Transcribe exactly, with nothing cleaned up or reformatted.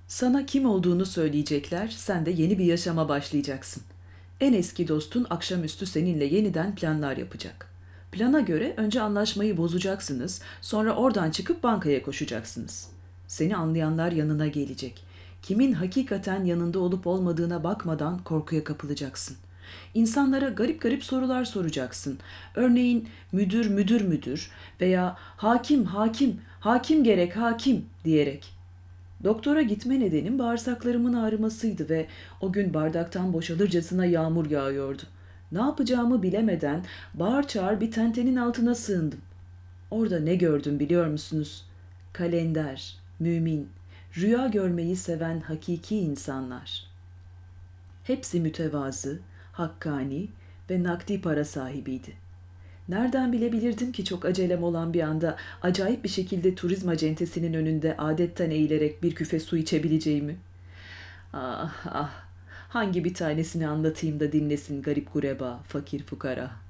Sana kim olduğunu söyleyecekler, sen de yeni bir yaşama başlayacaksın. En eski dostun akşamüstü seninle yeniden planlar yapacak. Plana göre önce anlaşmayı bozacaksınız, sonra oradan çıkıp bankaya koşacaksınız. Seni anlayanlar yanına gelecek. Kimin hakikaten yanında olup olmadığına bakmadan korkuya kapılacaksın. İnsanlara garip garip sorular soracaksın. Örneğin müdür müdür müdür veya hakim hakim hakim gerek hakim diyerek. Doktora gitme nedenim bağırsaklarımın ağrımasıydı ve o gün bardaktan boşalırcasına yağmur yağıyordu. Ne yapacağımı bilemeden bağır çağır bir tentenin altına sığındım. Orada ne gördüm biliyor musunuz? Kalender, mümin, rüya görmeyi seven hakiki insanlar. Hepsi mütevazı, hakkani ve nakdi para sahibiydi. Nereden bilebilirdim ki çok acelem olan bir anda acayip bir şekilde turizm acentesinin önünde adetten eğilerek bir küfe su içebileceğimi? Ah ah, hangi bir tanesini anlatayım da dinlesin garip gureba, fakir fukara.